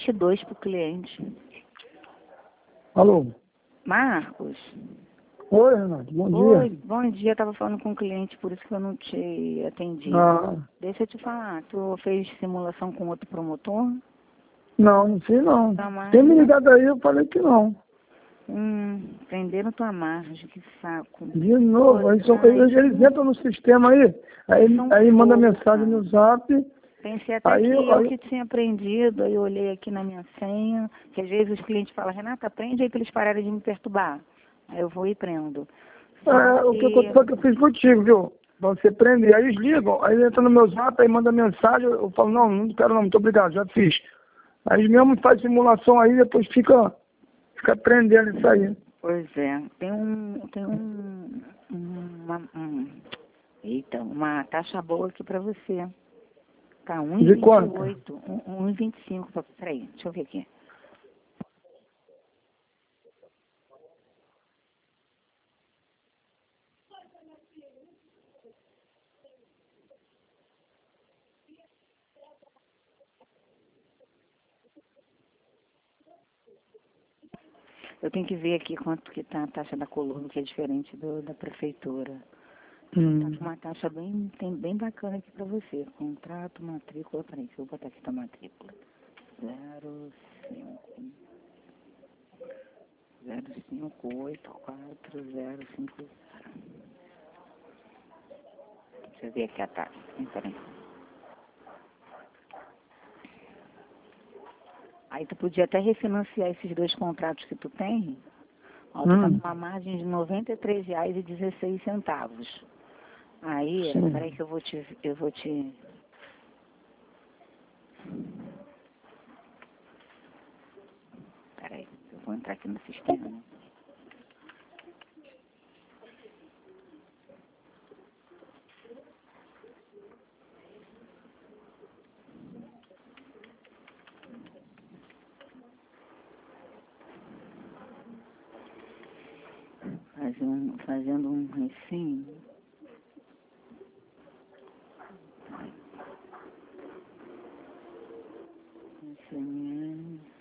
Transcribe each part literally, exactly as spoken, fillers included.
vinte e dois para o cliente. Alô? Marcos? Oi, Renato, bom Oi, dia. bom dia. Eu tava falando com um cliente, por isso que eu não te atendi. Ah, Deixa eu te falar, tu fez simulação com outro promotor? não, não sei não. Tua margem... Tem me ligado aí, eu falei que não. Hum, prenderam tua margem, que saco. De novo, Pô, aí são, ai, eles, eles entram no sistema aí, aí, são aí manda fofa. mensagem no zap, Pensei até aí, que eu aí que tinha aprendido, aí eu olhei aqui na minha senha, que às vezes os clientes falam, Renata, aprende aí para eles pararem de me perturbar. Aí eu vou e prendo. Só é, o que que... aconteceu que eu fiz contigo, viu? Pra você prender, aí eles ligam, aí entra no meu zap, aí manda mensagem, eu falo, não, não quero não, muito obrigado, já fiz. Aí eles mesmo fazem simulação aí, depois fica, fica prendendo isso aí. Pois é, tem um, tem um, uma, um, eita, uma taxa boa aqui para você. Tá, De um vírgula vinte e quanto? oito, um vírgula vinte e cinco, peraí, deixa eu ver aqui. Eu tenho que ver aqui quanto que tá a taxa da Coluna, que é diferente do, da prefeitura. Tá Hum. com uma taxa bem, tem, bem bacana aqui para você. Contrato, matrícula, peraí, deixa eu botar aqui tua matrícula. Zero cinco zero cinco oito quatro zero cinco zero. Deixa eu ver aqui a taxa. Peraí. Aí tu podia até refinanciar esses dois contratos que tu tem. Ó, tu tá Hum. numa margem de noventa e três reais e dezesseis centavos. Aí, Sim. peraí que eu vou te, eu vou te... Peraí, eu vou entrar aqui no sistema. Fazer um, fazendo um recém. S M S.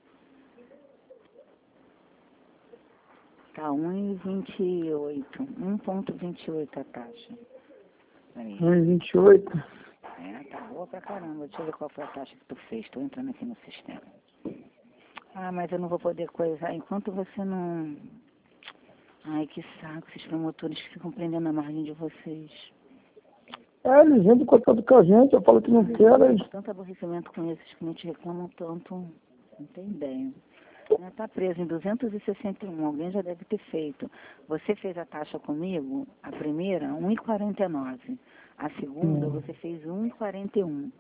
Tá um vírgula vinte e oito. um vírgula vinte e oito a taxa. Peraí. um e vinte e oito. É, tá boa pra caramba. Deixa eu ver qual foi a taxa que tu fez. Tô entrando aqui no sistema. Ah, mas eu não vou poder coisar enquanto você não... Ai, que saco. Esses promotores que ficam prendendo a margem de vocês. É, eles entram em contato com a gente, eu falo que não quero, eles... Tanto aborrecimento com esses clientes reclamam tanto. Não tem ideia. Ela está presa em duzentos e sessenta e um, alguém já deve ter feito. Você fez a taxa comigo, a primeira, um vírgula quarenta e nove. A segunda, Hum. você fez um vírgula quarenta e um.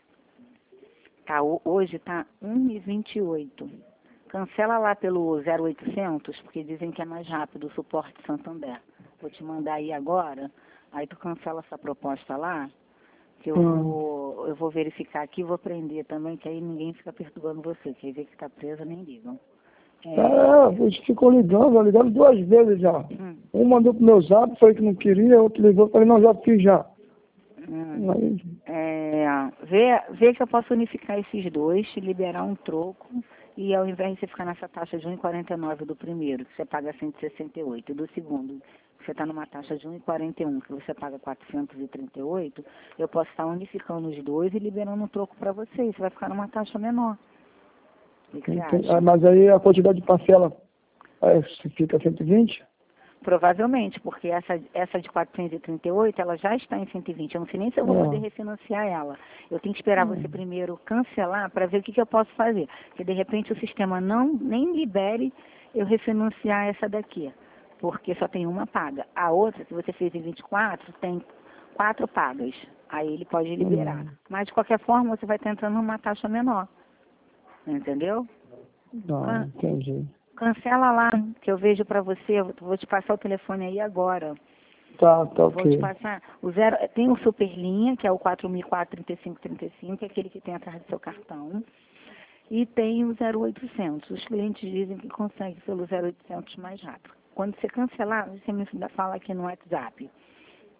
Tá, hoje está um vírgula vinte e oito. Cancela lá pelo zero oitocentos, porque dizem que é mais rápido o suporte Santander. Vou te mandar aí agora, aí tu cancela essa proposta lá, que eu Hum. vou, eu vou verificar aqui e vou prender também, que aí ninguém fica perturbando você. Quem vê que está presa, nem ligam. É... É, eles ficam ligando, ligaram duas vezes já. Hum, Um mandou pro meu zap, falei que não queria, outro ligou, falei, não, já fiz já. hum. Aí, É, vê, vê que eu posso unificar esses dois, te liberar um troco, e ao invés de você ficar nessa taxa de um vírgula quarenta e nove do primeiro, que você paga cento e sessenta e oito, e do segundo, que você está numa taxa de um vírgula quarenta e um, que você paga quatrocentos e trinta e oito, eu posso estar unificando os dois e liberando um troco para você. Você vai ficar numa taxa menor. O que, que você entendi. acha? Ah, mas aí a quantidade de parcela é, fica cento e vinte? Provavelmente, porque essa, essa de quatrocentos e trinta e oito, ela já está em cento e vinte. Eu não sei nem se eu vou poder É. refinanciar ela. Eu tenho que esperar você primeiro cancelar para ver o que, que eu posso fazer. Porque, de repente, o sistema não nem libere eu refinanciar essa daqui. Porque só tem uma paga. A outra, que você fez em vinte e quatro, tem quatro pagas. Aí ele pode liberar. Hum. Mas, de qualquer forma, você vai estar entrando numa taxa menor. Entendeu? Não, Can- entendi. Cancela lá, que eu vejo para você. Eu vou te passar o telefone aí agora. Tá, tá Vou te ok. passar. O zero, tem o Superlinha, que é o quatro mil e quatro, trinta e cinco trinta e cinco, é aquele que tem atrás do seu cartão. E tem o zero oitocentos. Os clientes dizem que conseguem pelo zero oitocentos mais rápido. Quando você cancelar, você me dá- fala aqui no WhatsApp.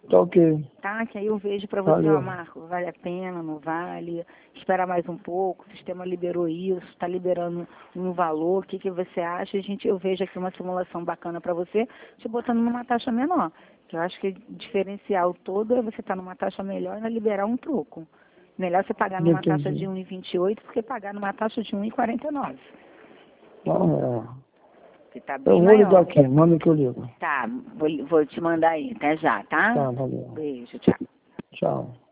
Tá ok. Tá? Que aí eu vejo para você, Valeu. ó, Marco, vale a pena, não vale, espera mais um pouco, o sistema liberou isso, está liberando um valor, o que, que você acha? A gente, eu vejo aqui uma simulação bacana para você, te botando numa taxa menor. Que eu acho que o diferencial todo é você estar tá numa taxa melhor e ainda liberar um troco. Melhor você pagar numa taxa de Entendi. um vírgula vinte e oito do que pagar numa taxa de um vírgula quarenta e nove. Ah, Que tá é. Eu bem vou ligar maior. aqui, manda que eu ligo. Tá, vou, vou te mandar aí, até já, tá? Tá, valeu. Beijo, tchau. Tchau.